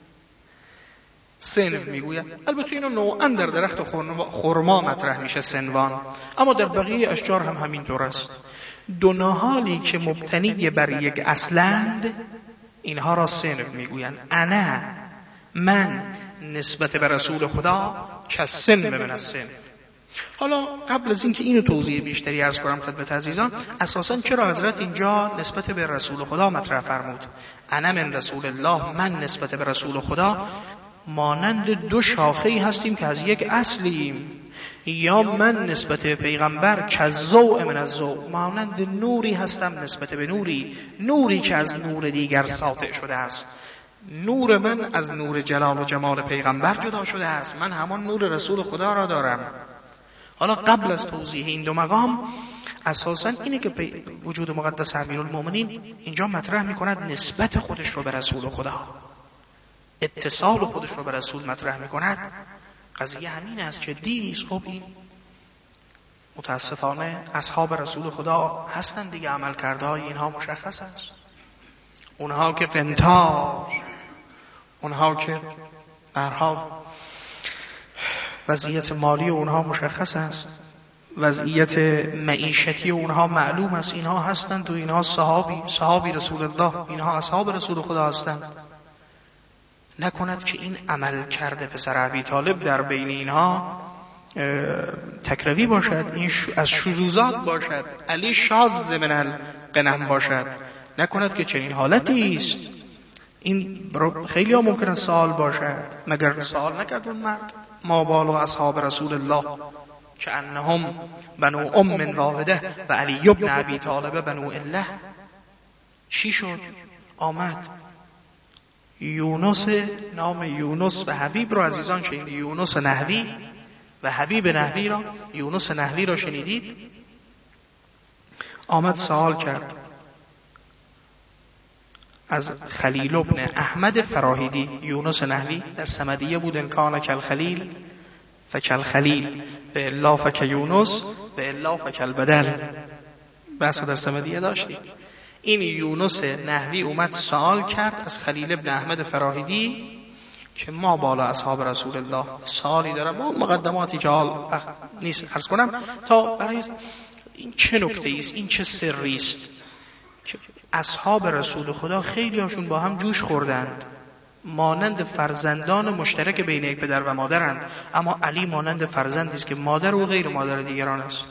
سنو میگویند. البته اینو نوعا در درخت خرما مطرح میشه سنوان، اما در بقیه اشجار هم همینطور است. دو نهالی که مبتنی بر یک اصلند اینها را سنو میگویند. انا من نسبت به رسول خدا که سن من السنف. حالا قبل از اینکه اینو توضیح بیشتری عرض کنم خدمت عزیزان، اساساً چرا حضرت اینجا نسبت به رسول خدا مطرح فرمود؟ انا من رسول الله، من نسبت به رسول خدا مانند دو شاخه‌ای هستیم که از یک اصلیم، یا من نسبت به پیغمبر کالضوء من الضوء، مانند نوری هستم نسبت به نوری، نوری که از نور دیگر ساطع شده است. نور من از نور جلال و جمال پیغمبر جدا شده است، من همان نور رسول خدا را دارم. حالا قبل از توضیح این دو مقام، اساساً اینه که وجود مقدس امیرالمومنین اینجا مطرح میکند نسبت خودش رو به رسول خدا، اتصال خودش رو به رسول مطرح میکند. قضیه همین است، جدی است. خب این متاسفانه اصحاب رسول خدا هستند دیگه، عمل کرده های اینها مشخص است. اونها که فنتار، اونها که برها وضعیت مالی اونها مشخص است، وضعیت معیشتی اونها معلوم است، اینها هستند و اینها صحابی صحابی رسول الله، اینها اصحاب رسول خدا هستند. نکند که این عمل کرده پسر ابی طالب در بین اینها تکروی باشد، این از شذوذات باشد، علی شاذ من القنم باشد. نکند که چنین حالتی است. این خیلی ها ممکن سوال باشد، مگر سوال نکرد اون مرد ما بال اصحاب رسول الله که انهم بنو ام واحده و علی ابن ابی طالب بنو اله. چی شد؟ آمد یونس، نام یونس و حبیب را عزیزان شنیدید، یونس نحوی و حبیب نحوی را، یونس نحوی را شنیدید؟ آمد سوال کرد از خلیل ابن احمد فراهیدی. یونس نحوی در صمدیه بود، انکان کل خلیل فکل خلیل به الا فک یونس به الا فکل بدل، بحث در صمدیه داشتیم. این یونس نحوی اومد سوال کرد از خلیل ابن احمد فراهیدی که ما بالا اصحاب رسول الله سوالی دارم، با مقدماتی که حال وقت نیست عرض کنم، تا برای این چه نکته است، این چه سری است که اصحاب رسول خدا خیلی هاشون با هم جوش خوردند، مانند فرزندان مشترک بین یک پدر و مادرند، اما علی مانند فرزندی است که مادر و غیر مادر دیگران است.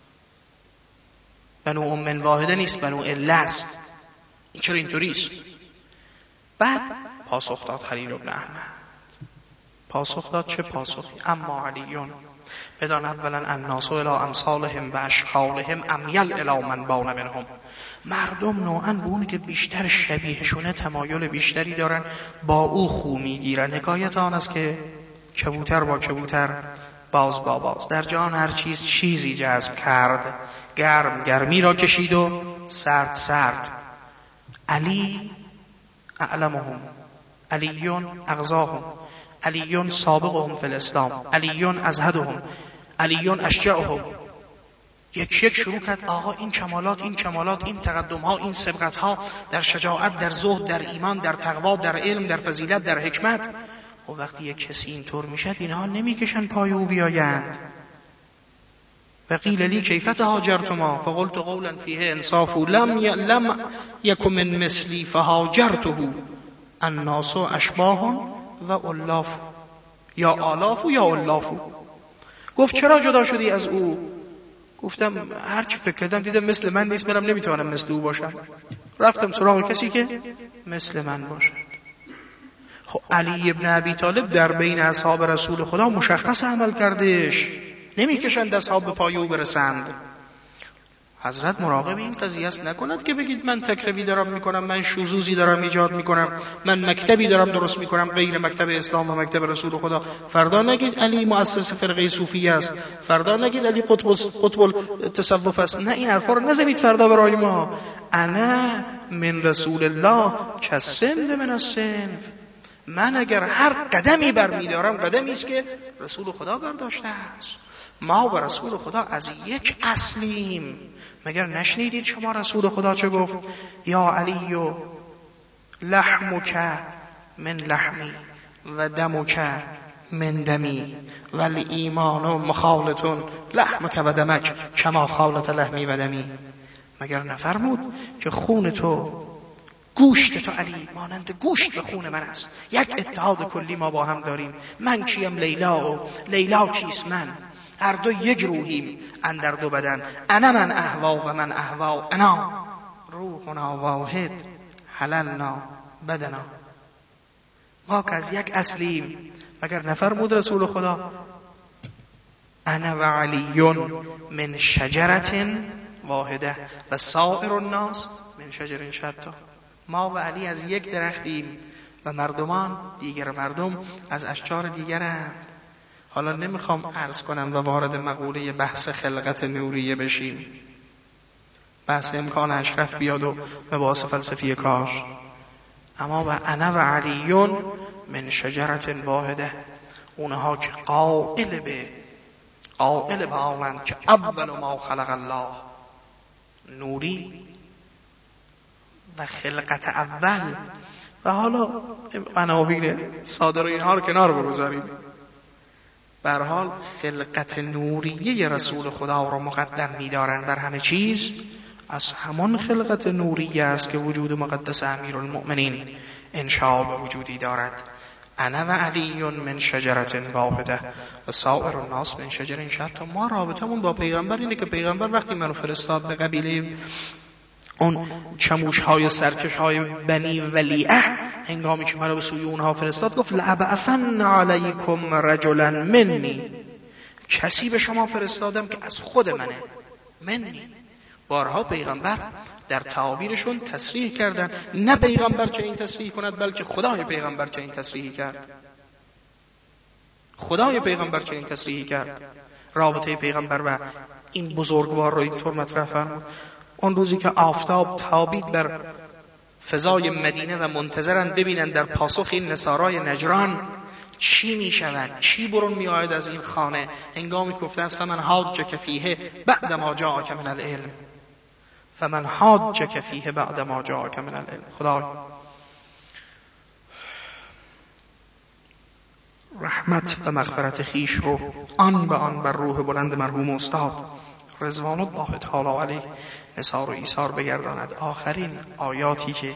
بنو ام واحده نیست، بنو اله است. این چرا اینطوری است؟ بعد پاسخ داد خلیل ابن احمد، پاسخ داد چه پاسخی؟ اما علیون بدان اولا الناس الی امثالهم و اشکالهم امیل الی من بان منهم. مردم نوعا به اون که بیشتر شبیهشونه تمایل بیشتری دارن، با او خو میگیرن. حکایت آن است که کبوتر با کبوتر، باز با باز، در جهان هر چیز چیزی جذب کرد، گرم گرمی را کشید و سرد سرد. علی اعلمهم، علیون اغزاهم، علیون سابقهم فی الاسلام، علیون ازهدهم، علیون اشجعهم. یک یک شروع کرد، آقا این کمالات، این کمالات، این تقدم ها، این سبقت ها در شجاعت، در زهد، در ایمان، در تقوا، در علم، در فضیلت، در حکمت. و وقتی یک کسی اینطور میشد اینها نمیکشن پای او بیایند. و قیل لی کیف تهاجرتما فقلت قولا فیه انصاف لم لم یکن من مثلی فهاجرته الناس اشباح و الاف، یا آلاف یا الاف. گفت چرا جدا شدی از او؟ گفتم هر چی فکر کردم دیدم مثل من نیست، منم نمیتونم مثل او باشم، رفتم سراغ کسی که مثل من باشه. خب علی ابن ابی طالب در بین اصحاب رسول خدا مشخص عمل کردش، نمیکشند دستها به پای او برسند. حضرت مراقب این قضیه است، نکند که بگید من تکروی دارم میکنم، من شذوذی دارم ایجاد میکنم، من مکتبی دارم درست میکنم غیر مکتب اسلام و مکتب رسول خدا. فردا نگید علی مؤسس فرقه صوفی است، فردا نگید علی قطب قطب التصوف است. نه، این حرفا رو نزنید فردا برای ما. انا من رسول الله کالسند من الصنف. من اگر هر قدمی برمیدارم قدمی است که رسول خدا برداشته است. ما و رسول خدا از یک اصلیم. مگر نشنیدید شما رسول خدا چه گفت؟ یا علی و لحمک من لحمی و دمک من دمی و الایمان مخالطون لحمک و دمک کما خالط لحمی و دمی. مگر نفرمود که خون تو، گوشت تو علی مانند گوشت به خون من است. یک اتحاد کلی ما با هم داریم. من کیم لیلا و لیلا کیست من. هر دو یک روحیم اندر دو بدن. انا من احوا و من احوا انا روحنا واحد حللنا بدنا. ما که از یک اصلیم. مگر نفرمود رسول خدا انا و علی من شجرت واحده و سائر الناس من شجر شتی. ما و علی از یک درختیم و مردمان دیگر مردم از اشجار دیگرند. حالا نمیخوام عرض کنم و وارد مقوله بحث خلقت نوریه بشیم، بحث امکان اشرف بیاد و مباحث فلسفی کار. اما و انا و علی من شجرت واحده، اونها که قائل به قائل به آنند که اول ما خلق الله، نوری و خلقت اول. و حالا عناوین صادر اینها رو کنار بگذاریم. به هر حال خلقت نوریه رسول خدا رو مقدم می‌دارند بر همه چیز. از همان خلقت نوریه است که وجود مقدس امیرالمؤمنین انشاءالله وجودی دارد. انا و علی من شجرت واحده و سائر الناس من شجر شتی. ما رابطمون با پیغمبر اینه که پیغمبر وقتی منو فرستاد به قبیله اون چموش های سرکش های بنی ولیعه، هنگامی که مرا به سوی اونها فرستاد گفت لأبعثن علیکم رجلا منی، کسی به شما فرستادم که از خود منه. منی. بارها پیغمبر در تعابیرشون تصریح کردن، نه پیغمبر چه این تصریح کند بلکه خدای پیغمبر چه این تصریح کرد. خدای پیغمبر چه این تصریح کرد. رابطه پیغمبر و این بزرگوار رو اینطور مطرح فرمود. اون روزی که آفتاب تابید بر فضای مدینه و منتظرن ببینن در پاسخ این نصارای نجران چی می شود، چی برون می آید از این خانه. هنگامی گفته است فمن حاجک فیه بعد ما جاءک من العلم، فمن حاجک فیه بعد ما جاءک من العلم. خدای رحمت و مغفرت خیش رو آن به آن بر روح بلند مرحوم استاد رضوان الله تعالی علیه نثار و ایثار بگرداند. آخرین آیاتی که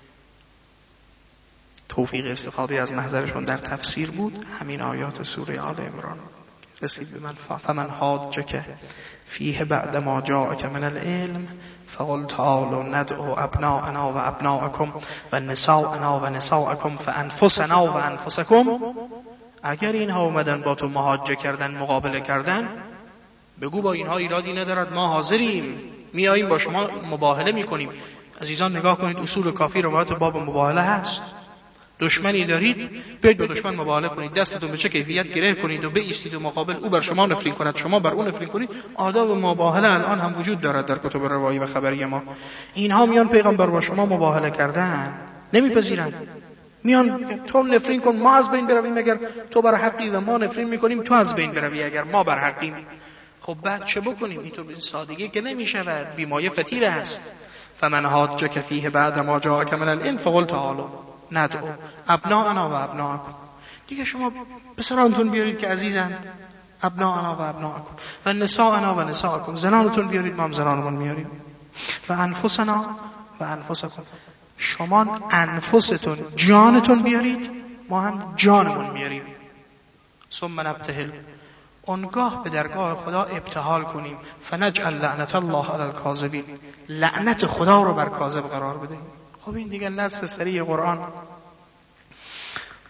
توفیق استفاده از محضرشون در تفسیر بود همین آیات سوره آل عمران رسید به من. فمن حاجک فیه بعد ما جاءک من العلم فقل تعالوا ندعو ابناءنا و ابناءکم و نساءنا و نساءکم فانفسنا و انفسکم. اگر اینها اومدن با تو محاجه کردن، مقابله کردن، بگو با اینها ایرادی ندارد، ما حاضریم، میاییم با شما مباهله میکنیم. عزیزان نگاه کنید، اصول کافی روایت باب مباهله هست. دشمنی دارید، بیاید با دشمن مباهله کنید، دستتون به چه کیفیت گره کنید و بایستید و مقابل او بر شما نفرین کند، شما بر او نفرین کنید. آداب مباهله الان هم وجود دارد در کتب روایی و خبری ما. اینها میان پیغمبر با شما مباهله کردن، نمیپذیرن. میان تو نفرین کن ما از بین برویم اگر تو بر حقی و ما نفرین میکنیم تو از بین بروی اگر ما بر حقیم. خب بعد چه بکنیم؟ اینطور به سادگی که نمیشود، بیمایه فتیر است. فمن حاجک فیه بعد ما جاءک من العلم فقل تعالوا ندعو ابناءنا و ابناءکم. دیگه شما پسرانتون بیارید که عزیزند، ابناءنا و ابناءکم و نساءنا و نساءکم، زنانتون بیارید ما هم زنانمون میاریم. و انفسنا و انفسکم، شما انفستون جانتون بیارید ما هم جانمون میاریم. ثم نبتهل، اونگاه به درگاه خدا ابتهال کنیم. فنجعل لعنت الله علی الکاذبین، لعنت خدا رو بر کاذب قرار بدیم. خب این دیگه نص سریع قرآن.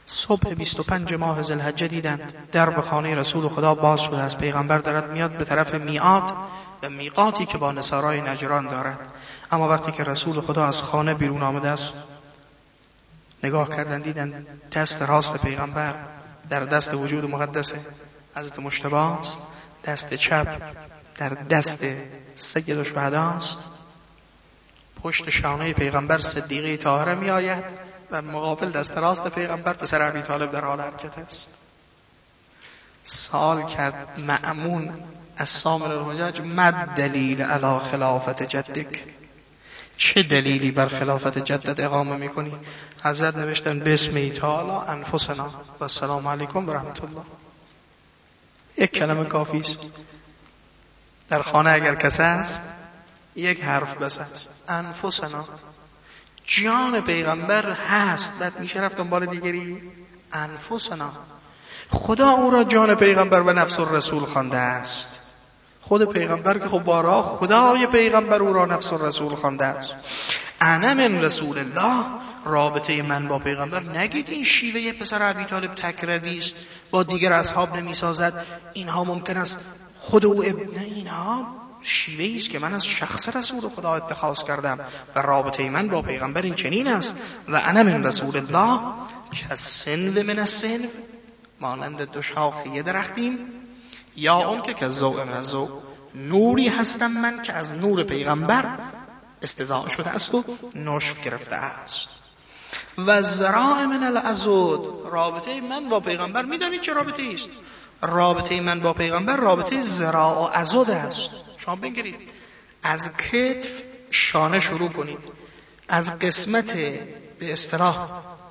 صبح بیست و پنج ماه ذوالحجه دیدن درب خانه رسول خدا باز شده است. پیغمبر دارد میاد به طرف میعاد و میقاتی که با نصارای نجران دارد. اما وقتی که رسول خدا از خانه بیرون آمده است، نگاه کردن دیدن دست راست پیغمبر در دست وجود مقدس حضرت مجتبی است، دست چپ در دست سید الشهدا است. پشت شانه پیغمبر صدیقه طاهره می آید و مقابل دست راست پیغمبر پسر ابی طالب در حال حرکت است. سوال کرد مأمون از سامر الحجاج: مد دلیل علی خلافت جدک؟ چه دلیلی بر خلافت جدت اقامه میکنی؟ حضرت نوشتن بسم تعالی انفسنا و السلام علیکم و رحمت الله. یک کلمه کافی است. در خانه اگر کسی است یک حرف بس است. انفسنا، جان پیغمبر هست، بعد میشه رفت دنبال دیگری. انفسنا، خدا او را جان پیغمبر و نفس الرسول خوانده است. خود پیغمبر که خب بارها خدای پیغمبر او را نفس الرسول خوانده است. انا من رسول الله، رابطه من با پیغمبر. نگید این شیوه پسر ابی طالب تکروی است، با دیگر اصحاب نمیسازد، اینها ممکن است خود او ابن، اینها شیوهی است که من از شخص رسول خدا اتخاذ کردم و رابطه من با پیغمبر این چنین است. و انا من رسول الله کالسنو من السنو، مانند دو شاخه درختیم، یا اون که کالضوء من الضوء، نوری هستم من که از نور پیغمبر استضاء شده است و نشف گرفته است. و ذراع من العضد، رابطه من با پیغمبر میدانید چه رابطه است؟ رابطه من با پیغمبر رابطه ذراع و عضد است. شما بگیرید از کتف شانه شروع کنید، از قسمت به اصطلاح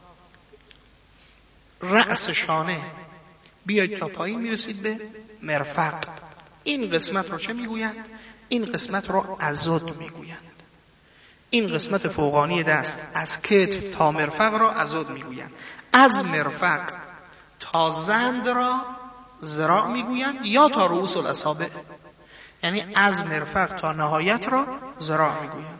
رأس شانه بیاید تا پایین میرسید به مرفق. این قسمت رو چه میگویند؟ این قسمت رو عضد میگویند. این قسمت فوقانی دست از کتف تا مرفق را عضد میگویند. از مرفق تا زند را ذراع میگویند، یا تا رؤوس الاصابع، یعنی از مرفق تا نهایت را ذراع میگویند.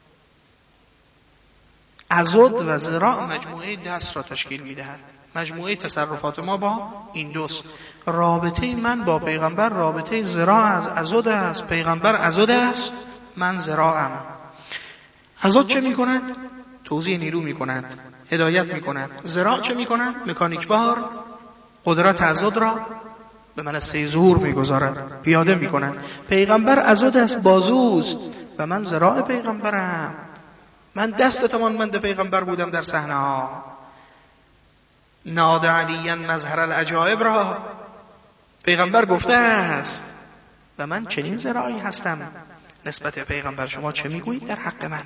عضد و ذراع مجموعه دست را تشکیل میدهد. مجموعه تصرفات ما با این دوست. رابطه من با پیغمبر رابطه ذراع از عضد است. پیغمبر عضد است، من ذراعم. عضد چه میکند؟ توزیع نیرو میکند، هدایت میکند. ذراع چه میکند؟ مکانیکوار قدرت عضد را به من سه ظهور میگذارد، پیاده میکند. پیغمبر عضد است، بازوست و من ذراع پیغمبرم. من دست توانمند پیغمبر بودم در صحنه ها. ناد علیاً مظهر العجائب را پیغمبر گفته است و من چنین ذراعی هستم نسبت پیغمبر. شما چه میگویید در حق من؟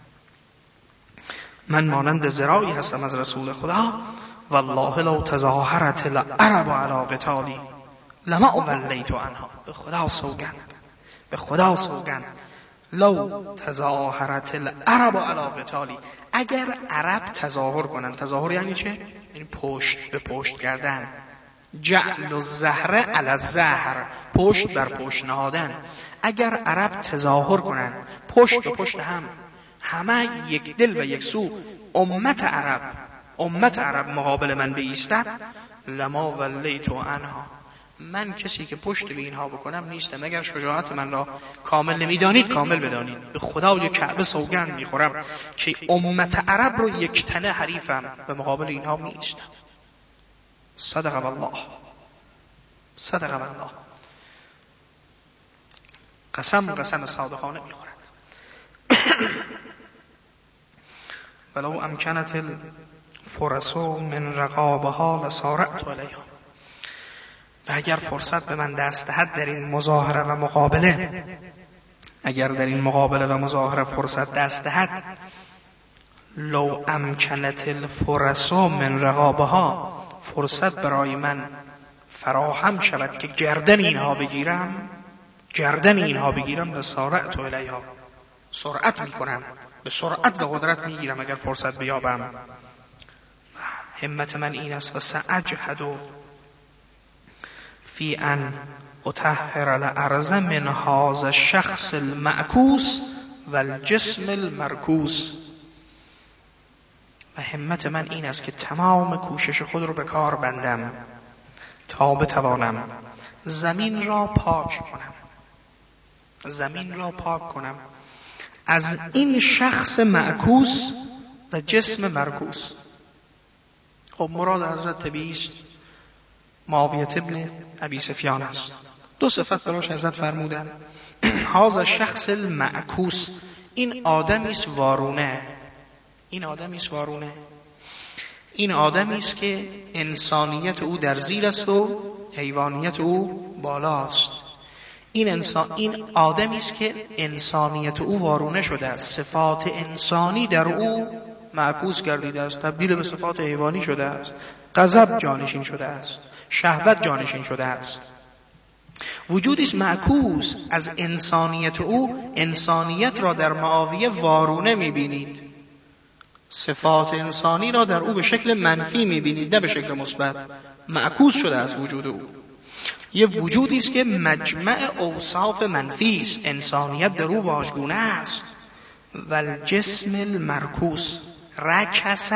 من مانند ذراعی هستم از رسول خدا. والله لو تظاهرت العرب علی قتالی لما ولیت عنها. به خدا سوگند، به خدا سوگند، لو تظاهرت العرب علی قتالی، اگر عرب تظاهر کنند. تظاهر یعنی چه؟ یعنی پشت به پشت کردن. جعل الزهر علی الزهر، پشت بر پشت نهادن. اگر عرب تظاهر کنند، پشت به پشت هم، همه یک دل و یک سو، امت عرب امت عرب مقابل من بایستد، لما ولیت عنها، من کسی که پشت به اینها بکنم نیستم. اگر شجاعت من را کامل نمیدانید کامل بدانید. به خدای کعبه سوگند میخورم که امت عرب رو یک تنه حریفم، به مقابل اینها میایستم. صدق الله، صدق الله. قسم قسم صادقانه میخورد. ولو امکنت الفرس من رقابها لسارعت علیها، و اگر فرصت به من دست دهد در این مظاهره و مقابله، اگر در این مقابله و مظاهره فرصت دست دهد، لو امکنت الفرس من رقابها، فرصت برای من فراهم شود که گردن اینها بگیرم، گردن اینها بگیرم، لسارعت علیها، سرعت میکنم، به سرعت و قدرت میگیرم اگر فرصت بیابم. همت من این است و سأجهد فی ان اطهر الارض من هذا الشخص المعکوس و الجسم المرکوس، و همت من این است که تمام کوشش خود رو به کار بندم تا بتوانم زمین را پاک کنم، زمین را پاک کنم از این شخص معکوس و جسم مرکوس. خب مراد حضرت طبیعی است معاویه ابن ابی سفیان است. دو صفت براش حضرت فرمودن. هذا شخص المعکوس، این آدمی است وارونه، این آدمی است وارونه، این آدمی است که انسانیت او در زیر است و حیوانیت او بالاست. این انسان این آدمی است که انسانیت او وارونه شده است، صفات انسانی در او معکوس گردیده است، تبدیل به صفات حیوانی شده است، غضب جانشین شده است، شهوت جانشین شده است. وجودی است معکوس از انسانیت او، انسانیت را در معاویه وارونه می‌بینید، صفات انسانی را در او به شکل منفی می‌بینید نه به شکل مثبت. معکوس شده است وجود او. یه وجودی است که مجمع اوصاف منفی است، انسانیت در او واژگونه است. و الجسم المرکوس رکس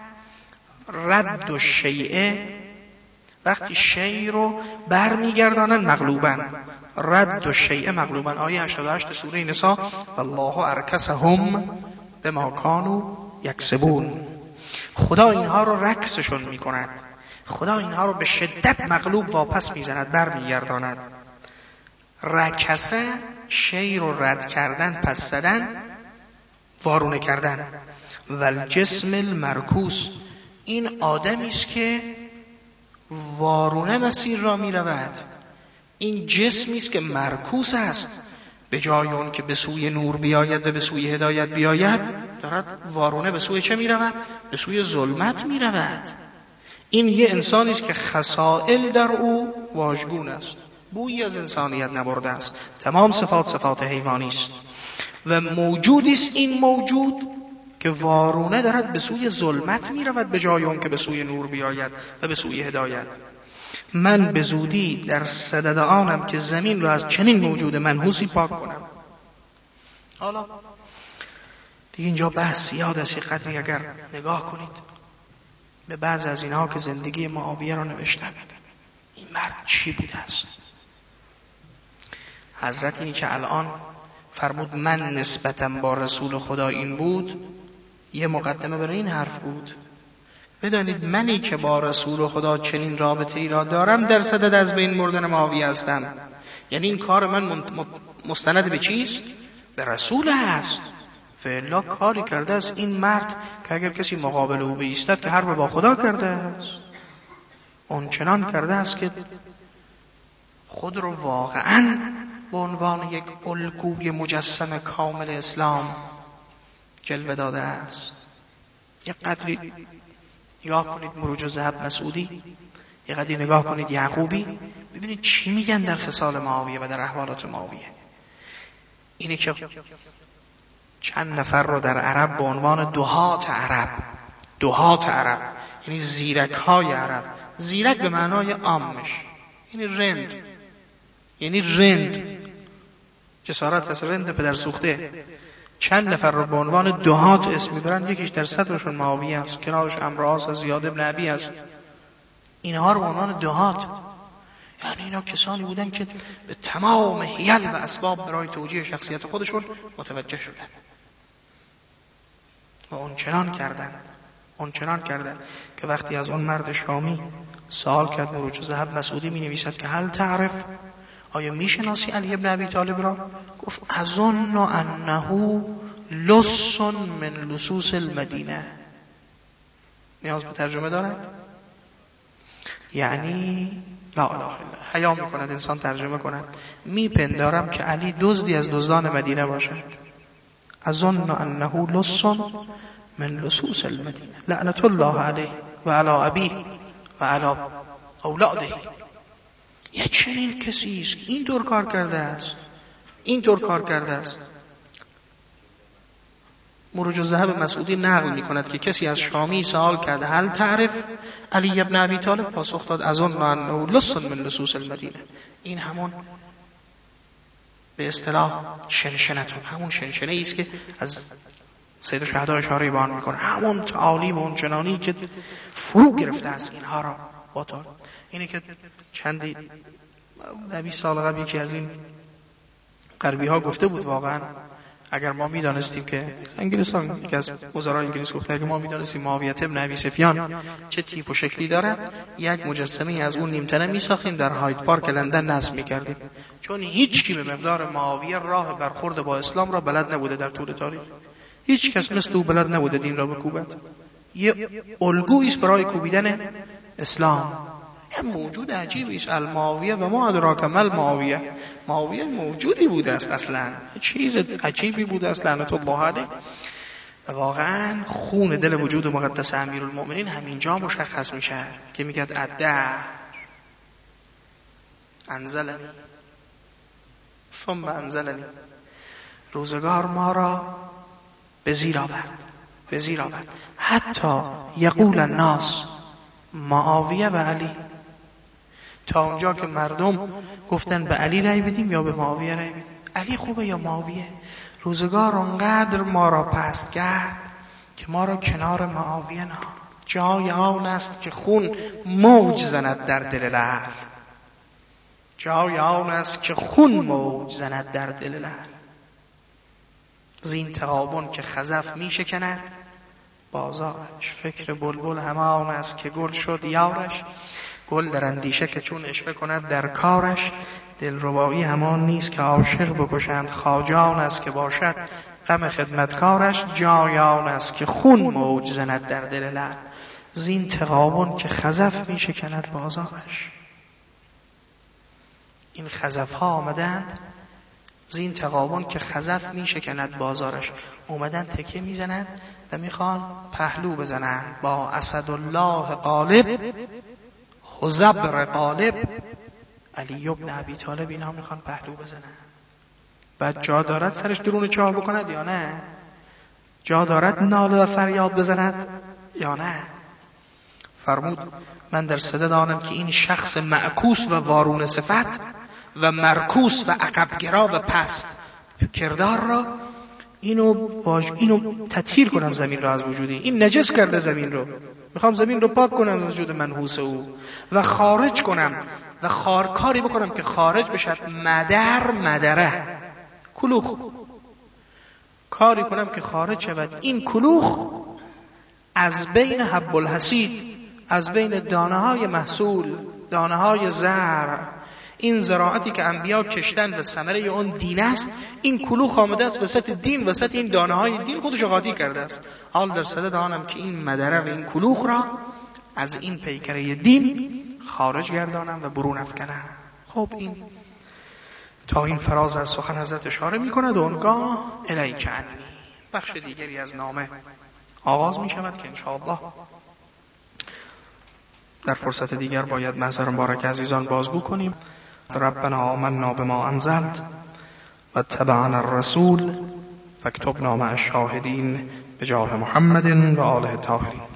رد و شیعه، وقتی شیء رو برمیگردانن مغلوبن، رد و شیء مغلوبن. آیه هشتاد و هشت سوره نساء والله ارکسهم بما کانوا یکسبون. خدا اینها رو رکسشون میکند، خدا اینها رو به شدت مغلوب واپس میزند، برمیگرداند. رکسه شیء رو رد کردن، پس زدن، وارونه کردن. و الجسم المرکوس، این آدمی است که وارونه مسیر را می رود. این جسمی است که مرکوس است، به جای اون که به سوی نور بیاید و به سوی هدایت بیاید، دارد وارونه به سوی چه می رود؟ به سوی ظلمت می رود. این یه انسانی است که خصائل در او واژگون است، بویی از انسانیت نبرده است، تمام صفات صفات حیوانی است. و موجودی است این موجود که وارونه دارد به سوی ظلمت می رود به جای اون که به سوی نور بیاید و به سوی هدایت. من به زودی در صدد آنم که زمین را از چنین موجود منحوسی پاک کنم. حالا دیگه اینجا بحث یاد است، قدری اگر نگاه کنید به بعض از اینها که زندگی معاویه را نوشتن، این مرد چی بوده است؟ حضرت اینی که الان فرمود من نسبتم با رسول خدا این بود، یه مقدمه برای این حرف بود. بدانید منی که با رسول خدا چنین رابطه ای را دارم در صدد از بین بردن معاویه هستم. یعنی این کار من مستند به چیست؟ به رسول است. فعلا کاری کرده است این مرد که اگر کسی مقابل او بایستد که حرب با خدا کرده است. اون چنان کرده است که خود رو واقعاً به عنوان یک الگوی مجسم کامل اسلام جلوه داده است. یک قدری نگاه کنید مروج الذهب مسعودی، یک قدری نگاه کنید یعقوبی، ببینید چی میگن در خصال معاویه و در احوالات معاویه. اینه که چند نفر رو در عرب به عنوان دهات عرب، دهات عرب یعنی زیرک های عرب، زیرک به معنای عامش یعنی رند، یعنی رند، جسارت از رند پدر سوخته. چند نفر رو به عنوان دهات اسم میبرن، یکیش در صدرشون معاویه است، کنارش عمرو عاص از زیاد ابن ابی است. اینها رو به عنوان دهات، یعنی اینا کسانی بودن که به تمام حیل و اسباب برای توجیه شخصیت خودشون متوجه شدن و اون چنان کردن اون چنان کردن که وقتی از اون مرد شامی سوال کرد مروج الذهب مسعودی می نویسد که هل تعرف، آیا میشناسی علی ابن ابی طالب را؟ گفت اظن انه لص من لصوص المدینه. نیاز به ترجمه دارد؟ یعنی لا اله الا، حیا میکند انسان ترجمه کند. میپندارم که علی دزدی از دزدان مدینه باشد. اظن انه لص من لصوص المدینه لعنت الله علیه و علی ابیه و علی اولاده. یه چنین کسی است این طور کار کرده است، این طور کار کرده است. مروج الذهب مسعودی نقل می کند که کسی از شامی سوال کرده هل تعرف علی ابن ابی طالب؟ پاسخ داد اظن انه لص من لصوص المدینه. این همون به اصطلاح شنشنتون، همون شنشنه ای است که از سید شهدا اشاره به آن میکنه، همون تعالیم اون چنانی که فرو گرفته است اینها را با تا اینه که چندی بیست سال قبل یکی از این غربی ها گفته بود واقعا اگر ما میدانستیم که انگلیسان، یکی از وزرای انگلیس گفته اگر ما میدانستیم معاویه ابن ابی سفیان چه تیپ و شکلی دارد، یک مجسمه از اون نیمتنه میساختیم در هاید پارک لندن نصب میکردیم، چون هیچ کی به مقدار معاویه راه برخورد با اسلام را بلد نبوده در طول تاریخ. هیچ کس مثل او بلد نبوده دین را بکوبد. یه الگویی است برای کوبیدن اسلام. یه موجود عجیبی است المعاویه و ما ادراک ما المعاویه. معاویه موجودی بوده است اصلا، چیز عجیبی بوده است لعنت الله علیه. واقعا خون دل وجود مقدس امیرالمؤمنین همینجا مشخص میشه که میگه الدهر انزلنی ثم انزلنی، روزگار ما را به زیر آورد به زیر آورد حتی یقول الناس معاویه و علی، تا اونجا که مردم گفتن به علی رأی بدیم یا به معاویه رأی بدیم، علی خوبه یا معاویه. روزگار اونقدر ما را پست کرد که ما را کنار معاویه نه. جای آن است که خون موج زند در دل لعل، جای آن است که خون موج زند در دل لعل. زین تغابن که خزف می شکند بازارش، فکر بلبل همان است که گل شد یارش، گل در اندیشه که چون اشفه کند در کارش، دلربایی همان نیست که عاشق بکشند خواجان است که باشد غم خدمتکارش، جایان است که خون موج زند در دل لعل. زین تغابن که خزف می شکند بازارش. این خزف ها آمدند، زین تغابن که خزف می شکند بازارش، اومدن تکه می زنند و میخوان پهلو بزنند با اسدالله غالب حزبر غالب. علی ابن ابی طالب اینا میخوان پهلو بزنند. بعد جا دارد سرش درون چاه بکند یا نه؟ جا دارد ناله و فریاد بزند یا نه؟ فرمود من در صدد آنم که این شخص معکوس و وارون صفت و مرکوس و عقبگرا و پست کردار را اینو واج... اینو تطهیر کنم، زمین را از وجودی این نجس کرده زمین رو، میخوام زمین رو پاک کنم از وجود منحوس او و خارج کنم و خارکاری بکنم که خارج بشد مدر مدره کلوخ، کاری کنم که خارج شود این کلوخ از بین حب الحصید، از بین دانه های محصول، دانه های زرع، این زراعتی که انبیا کشتن و ثمره اون دین است، این کلوخ آمده است وسط دین، وسط این دانه های دین خودش قاطی کرده است. حال در صدد آنم که این مدره و این کلوخ را از این پیکره دین خارج گردانم و برون افکنم. خب این تا این فراز از سخن حضرت اشاره می کند و اونگاه الیک عنی بخش دیگری از نامه آغاز می شود که انشاءالله در فرصت دیگر باید محضر مبارک عزیزان بازگو کنیم. ربنا آمنا بما انزلت و اتبعنا الرسول فاکتبنا مع الشاهدین بجاه محمد و آله الطاهرین.